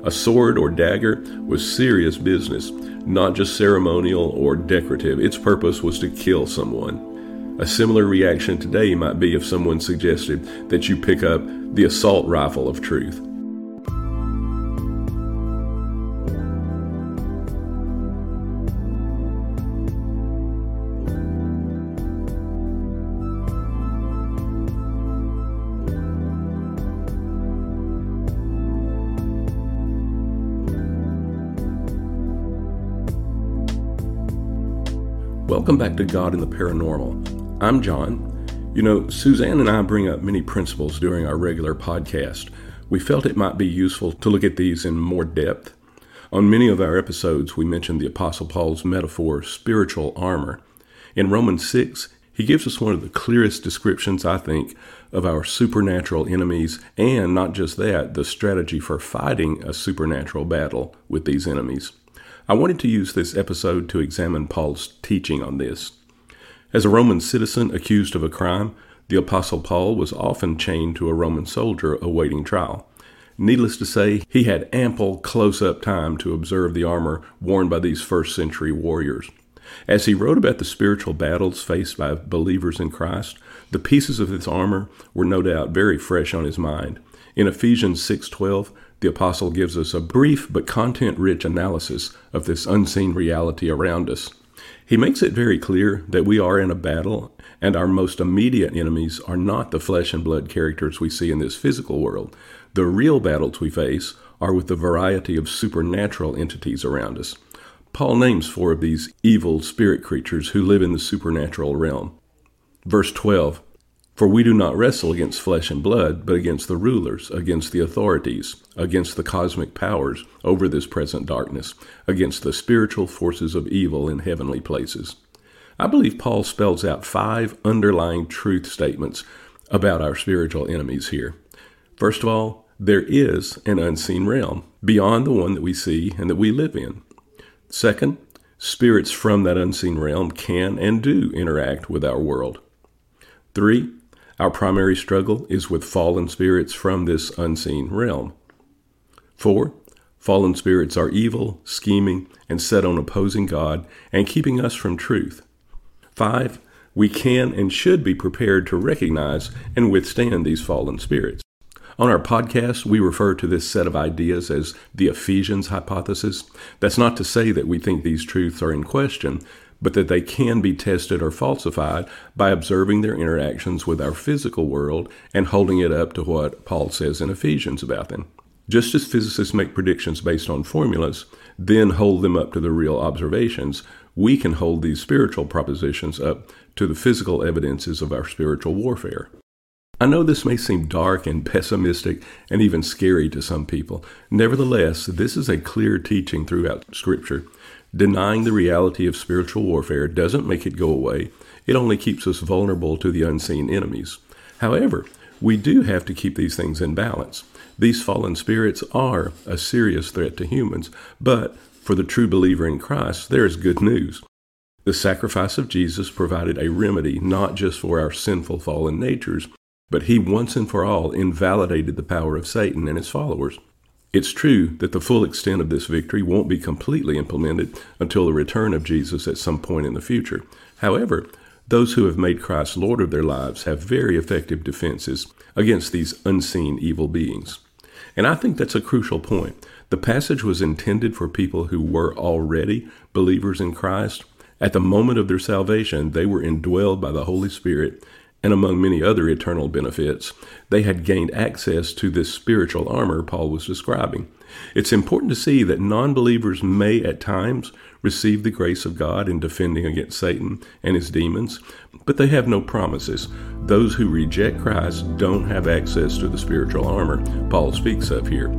A sword or dagger was serious business, not just ceremonial or decorative. Its purpose was to kill someone. A similar reaction today might be if someone suggested that you pick up the assault rifle of truth. Welcome back to God and the Paranormal. I'm John. You know, Suzanne and I bring up many principles during our regular podcast. We felt it might be useful to look at these in more depth. On many of our episodes, we mentioned the Apostle Paul's metaphor, spiritual armor. In Romans 6, he gives us one of the clearest descriptions, I think, of our supernatural enemies, and not just that, the strategy for fighting a supernatural battle with these enemies. I wanted to use this episode to examine Paul's teaching on this. As a Roman citizen accused of a crime, the Apostle Paul was often chained to a Roman soldier awaiting trial. Needless to say, he had ample close-up time to observe the armor worn by these first-century warriors. As he wrote about the spiritual battles faced by believers in Christ, the pieces of this armor were no doubt very fresh on his mind. In Ephesians 6:12, the apostle gives us a brief but content-rich analysis of this unseen reality around us. He makes it very clear that we are in a battle, and our most immediate enemies are not the flesh and blood characters we see in this physical world. The real battles we face are with the variety of supernatural entities around us. Paul names 4 of these evil spirit creatures who live in the supernatural realm. Verse 12, "For we do not wrestle against flesh and blood, but against the rulers, against the authorities, against the cosmic powers over this present darkness, against the spiritual forces of evil in heavenly places." I believe Paul spells out 5 underlying truth statements about our spiritual enemies here. First of all, there is an unseen realm beyond the one that we see and that we live in. Second, spirits from that unseen realm can and do interact with our world. 3, our primary struggle is with fallen spirits from this unseen realm. 4, fallen spirits are evil, scheming, and set on opposing God and keeping us from truth. 5, we can and should be prepared to recognize and withstand these fallen spirits. On our podcast, we refer to this set of ideas as the Ephesians hypothesis. That's not to say that we think these truths are in question, but that they can be tested or falsified by observing their interactions with our physical world and holding it up to what Paul says in Ephesians about them. Just as physicists make predictions based on formulas, then hold them up to the real observations, we can hold these spiritual propositions up to the physical evidences of our spiritual warfare. I know this may seem dark and pessimistic and even scary to some people. Nevertheless, this is a clear teaching throughout Scripture. Denying the reality of spiritual warfare doesn't make it go away. It only keeps us vulnerable to the unseen enemies. However, we do have to keep these things in balance. These fallen spirits are a serious threat to humans, but for the true believer in Christ, there is good news. The sacrifice of Jesus provided a remedy not just for our sinful fallen natures, but he once and for all invalidated the power of Satan and his followers. It's true that the full extent of this victory won't be completely implemented until the return of Jesus at some point in the future. However, those who have made Christ Lord of their lives have very effective defenses against these unseen evil beings. And I think that's a crucial point. The passage was intended for people who were already believers in Christ. At the moment of their salvation, they were indwelled by the Holy Spirit, and among many other eternal benefits, they had gained access to this spiritual armor Paul was describing. It's important to see that non-believers may at times receive the grace of God in defending against Satan and his demons, but they have no promises. Those who reject Christ don't have access to the spiritual armor Paul speaks of here.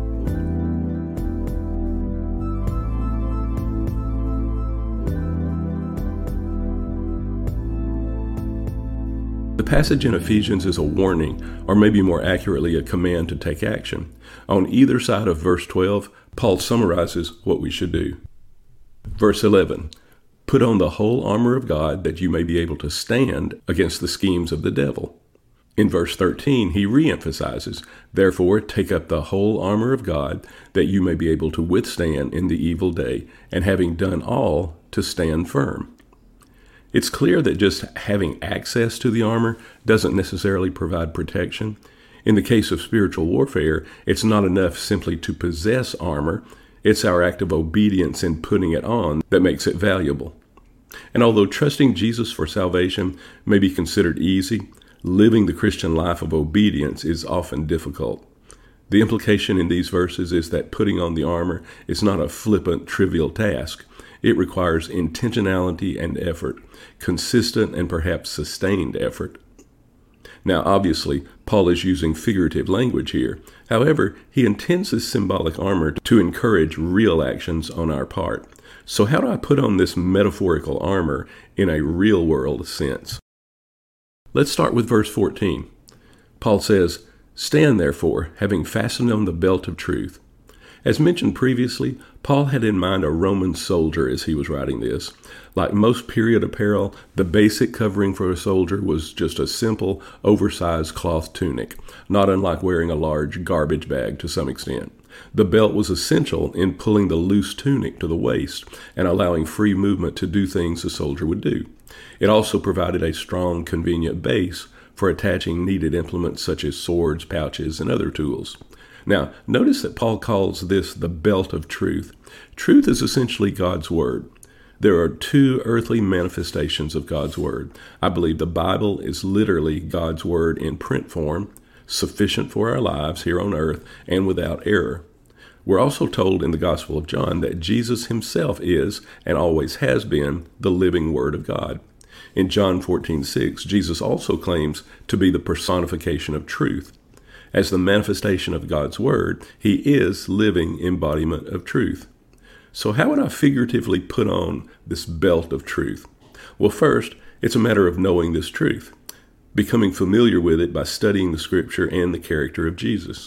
The passage in Ephesians is a warning, or maybe more accurately, a command to take action. On either side of verse 12, Paul summarizes what we should do. Verse 11, "Put on the whole armor of God that you may be able to stand against the schemes of the devil." In verse 13, he reemphasizes, "Therefore take up the whole armor of God, that you may be able to withstand in the evil day, and having done all, to stand firm." It's clear that just having access to the armor doesn't necessarily provide protection. In the case of spiritual warfare, it's not enough simply to possess armor. It's our act of obedience in putting it on that makes it valuable. And although trusting Jesus for salvation may be considered easy, living the Christian life of obedience is often difficult. The implication in these verses is that putting on the armor is not a flippant, trivial task. It requires intentionality and effort, consistent and perhaps sustained effort. Now, obviously, Paul is using figurative language here. However, he intends this symbolic armor to encourage real actions on our part. So how do I put on this metaphorical armor in a real-world sense? Let's start with verse 14. Paul says, "Stand therefore, having fastened on the belt of truth." As mentioned previously, Paul had in mind a Roman soldier as he was writing this. Like most period apparel, the basic covering for a soldier was just a simple, oversized cloth tunic, not unlike wearing a large garbage bag to some extent. The belt was essential in pulling the loose tunic to the waist and allowing free movement to do things a soldier would do. It also provided a strong, convenient base for attaching needed implements such as swords, pouches, and other tools. Now, notice that Paul calls this the belt of truth. Truth is essentially God's Word. There are two earthly manifestations of God's Word. I believe the Bible is literally God's Word in print form, sufficient for our lives here on earth and without error. We're also told in the Gospel of John that Jesus himself is, and always has been, the living Word of God. In John 14:6, Jesus also claims to be the personification of truth. As the manifestation of God's Word, he is living embodiment of truth. So how would I figuratively put on this belt of truth? Well, first, it's a matter of knowing this truth, becoming familiar with it by studying the Scripture and the character of Jesus.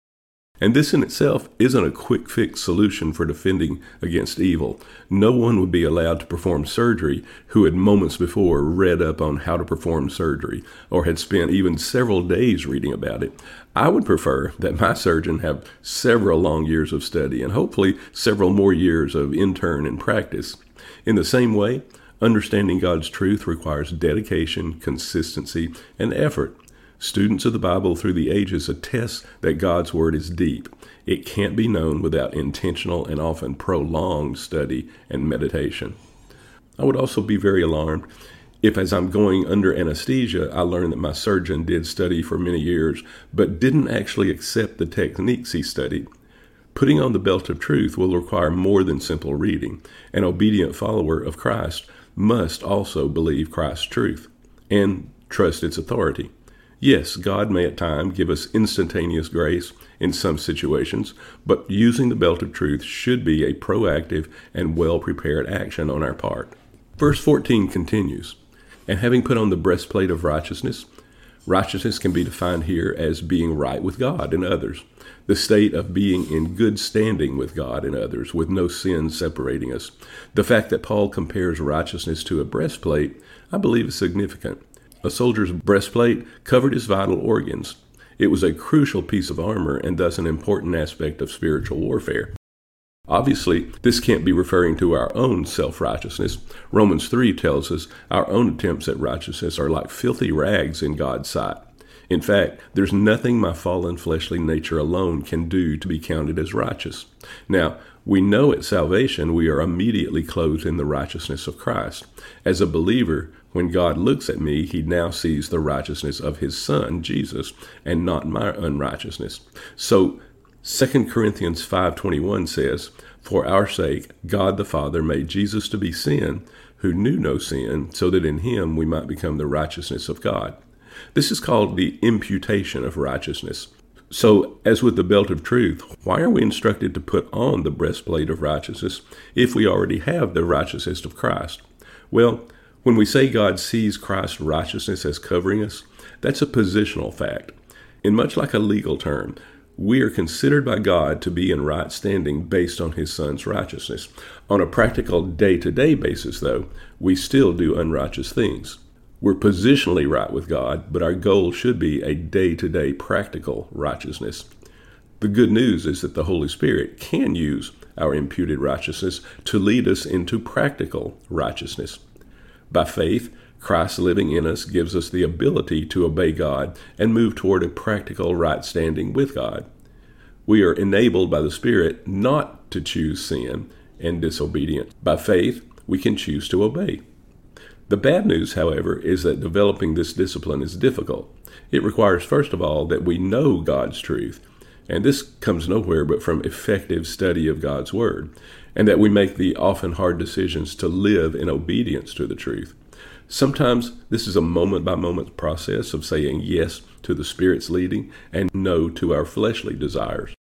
And this in itself isn't a quick fix solution for defending against evil. No one would be allowed to perform surgery who had moments before read up on how to perform surgery or had spent even several days reading about it. I would prefer that my surgeon have several long years of study and hopefully several more years of intern and practice. In the same way, understanding God's truth requires dedication, consistency, and effort. Students of the Bible through the ages attest that God's Word is deep. It can't be known without intentional and often prolonged study and meditation. I would also be very alarmed if, as I'm going under anesthesia, I learned that my surgeon did study for many years, but didn't actually accept the techniques he studied. Putting on the belt of truth will require more than simple reading. An obedient follower of Christ must also believe Christ's truth and trust its authority. Yes, God may at times give us instantaneous grace in some situations, but using the belt of truth should be a proactive and well-prepared action on our part. Verse 14 continues, "And having put on the breastplate of righteousness," righteousness can be defined here as being right with God and others, the state of being in good standing with God and others, with no sin separating us. The fact that Paul compares righteousness to a breastplate, I believe, is significant. A soldier's breastplate covered his vital organs. It was a crucial piece of armor and thus an important aspect of spiritual warfare. Obviously, this can't be referring to our own self-righteousness. Romans 3 tells us our own attempts at righteousness are like filthy rags in God's sight. In fact, there's nothing my fallen fleshly nature alone can do to be counted as righteous. Now, we know at salvation we are immediately clothed in the righteousness of Christ. As a believer, when God looks at me, he now sees the righteousness of his Son, Jesus, and not my unrighteousness. So 2 Corinthians 5:21 says, "For our sake God the Father made Jesus to be sin, who knew no sin, so that in him we might become the righteousness of God." This is called the imputation of righteousness. So, as with the belt of truth, why are we instructed to put on the breastplate of righteousness if we already have the righteousness of Christ? Well, when we say God sees Christ's righteousness as covering us, that's a positional fact. In much like a legal term, we are considered by God to be in right standing based on his Son's righteousness. On a practical day-to-day basis, though, we still do unrighteous things. We're positionally right with God, but our goal should be a day-to-day practical righteousness. The good news is that the Holy Spirit can use our imputed righteousness to lead us into practical righteousness. By faith, Christ living in us gives us the ability to obey God and move toward a practical right standing with God. We are enabled by the Spirit not to choose sin and disobedience. By faith, we can choose to obey. The bad news, however, is that developing this discipline is difficult. It requires, first of all, that we know God's truth, and this comes nowhere but from effective study of God's Word, and that we make the often hard decisions to live in obedience to the truth. Sometimes this is a moment-by-moment process of saying yes to the Spirit's leading and no to our fleshly desires.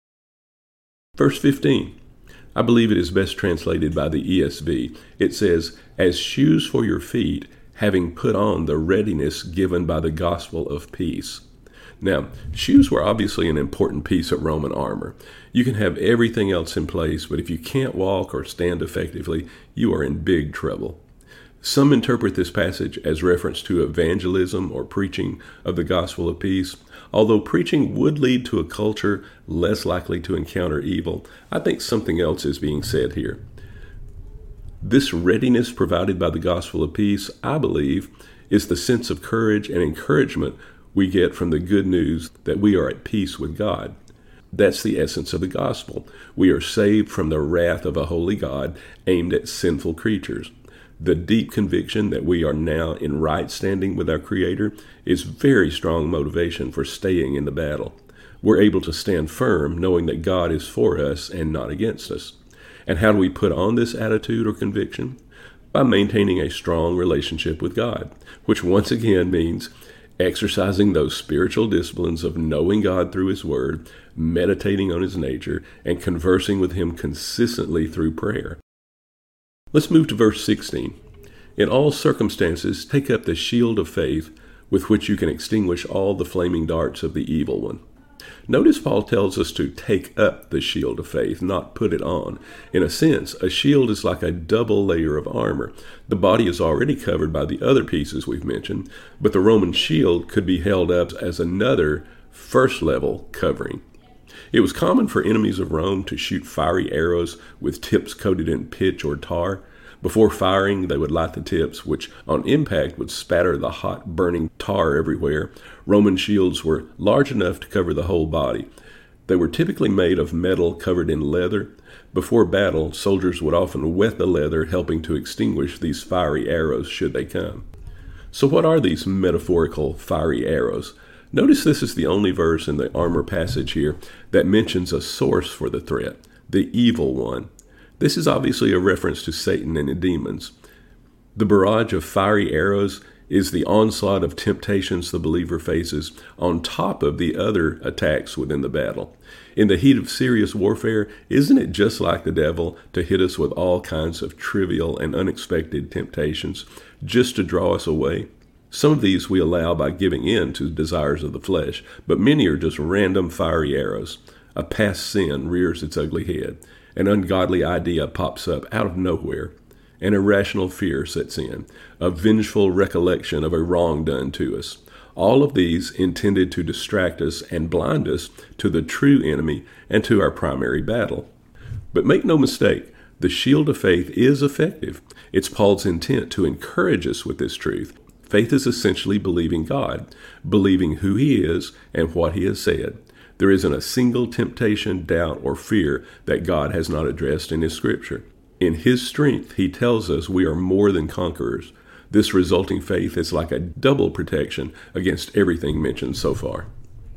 Verse 15. I believe it is best translated by the ESV. It says, "As shoes for your feet, having put on the readiness given by the gospel of peace." Now, shoes were obviously an important piece of Roman armor. You can have everything else in place, but if you can't walk or stand effectively, you are in big trouble. Some interpret this passage as reference to evangelism or preaching of the gospel of peace. Although preaching would lead to a culture less likely to encounter evil, I think something else is being said here. This readiness provided by the gospel of peace, I believe, is the sense of courage and encouragement we get from the good news that we are at peace with God. That's the essence of the gospel. We are saved from the wrath of a holy God aimed at sinful creatures. The deep conviction that we are now in right standing with our Creator is very strong motivation for staying in the battle. We're able to stand firm knowing that God is for us and not against us. And how do we put on this attitude or conviction? By maintaining a strong relationship with God, which once again means exercising those spiritual disciplines of knowing God through His Word, meditating on His nature, and conversing with Him consistently through prayer. Let's move to verse 16. In all circumstances, take up the shield of faith with which you can extinguish all the flaming darts of the evil one. Notice Paul tells us to take up the shield of faith, not put it on. In a sense, a shield is like a double layer of armor. The body is already covered by the other pieces we've mentioned, but the Roman shield could be held up as another first-level covering. It was common for enemies of Rome to shoot fiery arrows with tips coated in pitch or tar. Before firing, they would light the tips, which on impact would spatter the hot, burning tar everywhere. Roman shields were large enough to cover the whole body. They were typically made of metal covered in leather. Before battle, soldiers would often wet the leather, helping to extinguish these fiery arrows should they come. So what are these metaphorical fiery arrows? Notice this is the only verse in the armor passage here that mentions a source for the threat, the evil one. This is obviously a reference to Satan and the demons. The barrage of fiery arrows is the onslaught of temptations the believer faces on top of the other attacks within the battle. In the heat of serious warfare, isn't it just like the devil to hit us with all kinds of trivial and unexpected temptations just to draw us away? Some of these we allow by giving in to desires of the flesh, but many are just random fiery arrows. A past sin rears its ugly head. An ungodly idea pops up out of nowhere. An irrational fear sets in. A vengeful recollection of a wrong done to us. All of these intended to distract us and blind us to the true enemy and to our primary battle. But make no mistake, the shield of faith is effective. It's Paul's intent to encourage us with this truth. Faith is essentially believing God, believing who He is and what He has said. There isn't a single temptation, doubt, or fear that God has not addressed in His Scripture. In His strength, He tells us we are more than conquerors. This resulting faith is like a double protection against everything mentioned so far.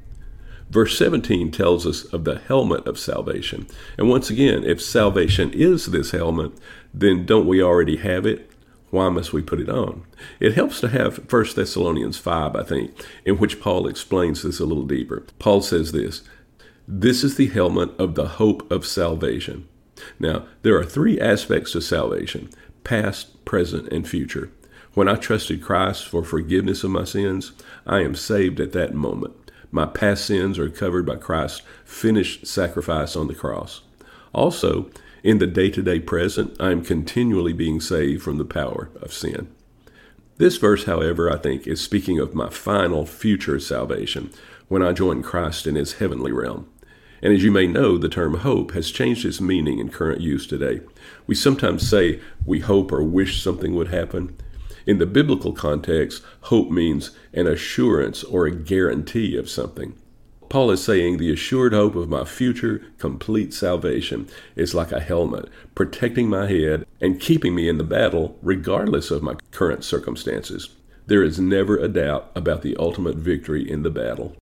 Verse 17 tells us of the helmet of salvation. And once again, if salvation is this helmet, then don't we already have it? Why must we put it on? It helps to have 1 Thessalonians 5, I think, in which Paul explains this a little deeper. Paul says this is the helmet of the hope of salvation. Now, there are three aspects to salvation: past, present, and future. When I trusted Christ for forgiveness of my sins, I am saved at that moment. My past sins are covered by Christ's finished sacrifice on the cross. Also, in the day-to-day present, I am continually being saved from the power of sin. This verse, however, I think is speaking of my final future salvation when I join Christ in his heavenly realm. And as you may know, the term hope has changed its meaning in current use today. We sometimes say we hope or wish something would happen. In the biblical context, hope means an assurance or a guarantee of something. Paul is saying the assured hope of my future complete salvation is like a helmet, protecting my head and keeping me in the battle regardless of my current circumstances. There is never a doubt about the ultimate victory in the battle.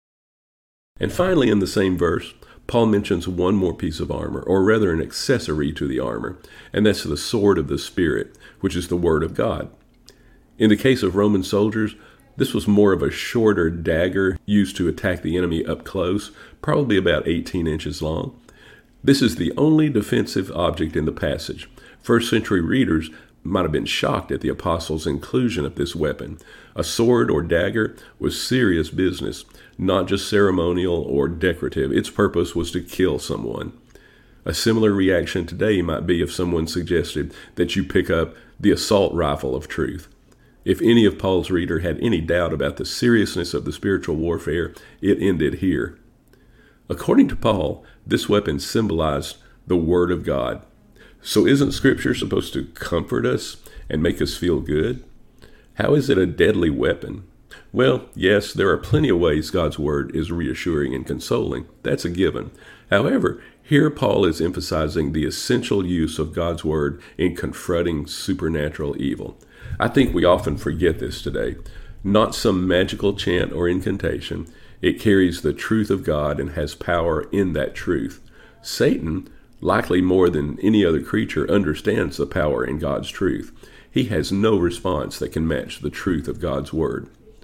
And finally, in the same verse, Paul mentions one more piece of armor, or rather an accessory to the armor, and that's the sword of the Spirit, which is the Word of God. In the case of Roman soldiers, this was more of a shorter dagger used to attack the enemy up close, probably about 18 inches long. This is the only defensive object in the passage. First century readers might have been shocked at the apostles' inclusion of this weapon. A sword or dagger was serious business, not just ceremonial or decorative. Its purpose was to kill someone. A similar reaction today might be if someone suggested that you pick up the assault rifle of truth. If any of Paul's reader had any doubt about the seriousness of the spiritual warfare, it ended here. According to Paul, this weapon symbolized the Word of God. So isn't Scripture supposed to comfort us and make us feel good? How is it a deadly weapon? Well, yes, there are plenty of ways God's Word is reassuring and consoling. That's a given. However, here Paul is emphasizing the essential use of God's Word in confronting supernatural evil. I think we often forget this today. Not some magical chant or incantation. It carries the truth of God and has power in that truth. Satan, likely more than any other creature, understands the power in God's truth. He has no response that can match the truth of God's Word.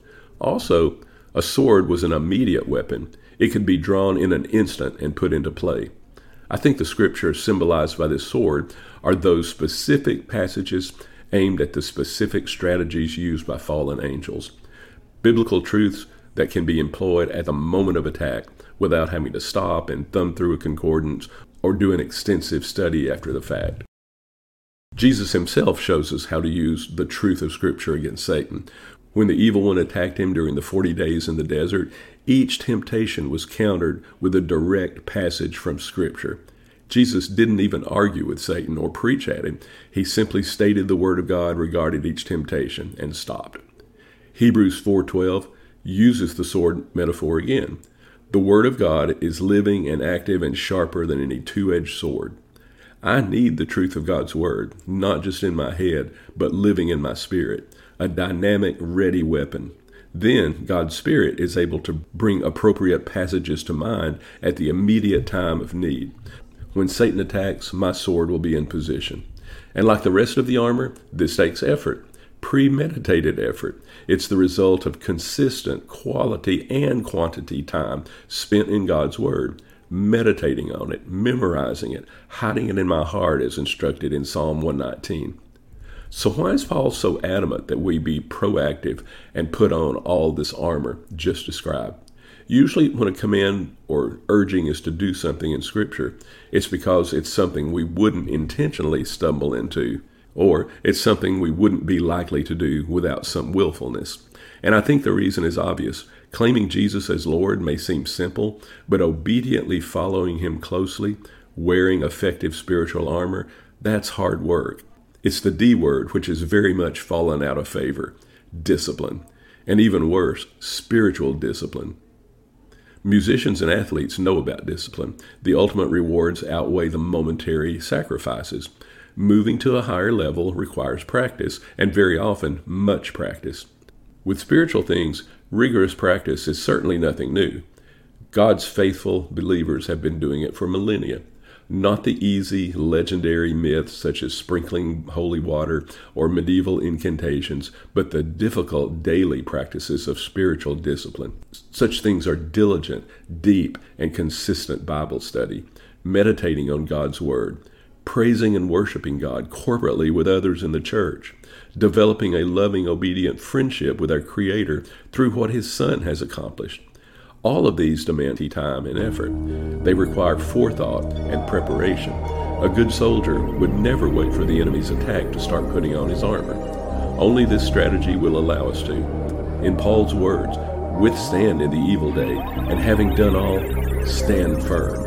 Also, a sword was an immediate weapon. It could be drawn in an instant and put into play. I think the scriptures symbolized by this sword are those specific passages aimed at the specific strategies used by fallen angels. Biblical truths that can be employed at the moment of attack without having to stop and thumb through a concordance or do an extensive study after the fact. Jesus himself shows us how to use the truth of Scripture against Satan. When the evil one attacked him during the 40 days in the desert, each temptation was countered with a direct passage from Scripture. Jesus didn't even argue with Satan or preach at him. He simply stated the Word of God regarding each temptation and stopped. Hebrews 4:12 uses the sword metaphor again. The Word of God is living and active and sharper than any two-edged sword. I need the truth of God's Word, not just in my head, but living in my spirit, a dynamic, ready weapon. Then God's Spirit is able to bring appropriate passages to mind at the immediate time of need. When Satan attacks, my sword will be in position. And like the rest of the armor, this takes effort, premeditated effort. It's the result of consistent quality and quantity time spent in God's Word, meditating on it, memorizing it, hiding it in my heart as instructed in Psalm 119. So why is Paul so adamant that we be proactive and put on all this armor just described? Usually when a command or urging is to do something in Scripture, it's because it's something we wouldn't intentionally stumble into, or it's something we wouldn't be likely to do without some willfulness. And I think the reason is obvious. Claiming Jesus as Lord may seem simple, but obediently following him closely, wearing effective spiritual armor, that's hard work. It's the D word, which has very much fallen out of favor, discipline, and even worse, spiritual discipline. Musicians and athletes know about discipline. The ultimate rewards outweigh the momentary sacrifices. Moving to a higher level requires practice, and very often, much practice. With spiritual things, rigorous practice is certainly nothing new. God's faithful believers have been doing it for millennia. Not the easy, legendary myths such as sprinkling holy water or medieval incantations, but the difficult daily practices of spiritual discipline. Such things are diligent, deep, and consistent Bible study, meditating on God's Word, praising and worshiping God corporately with others in the church, developing a loving, obedient friendship with our Creator through what His Son has accomplished. All of these demand time and effort. They require forethought and preparation. A good soldier would never wait for the enemy's attack to start putting on his armor. Only this strategy will allow us to, in Paul's words, withstand in the evil day, and having done all, stand firm.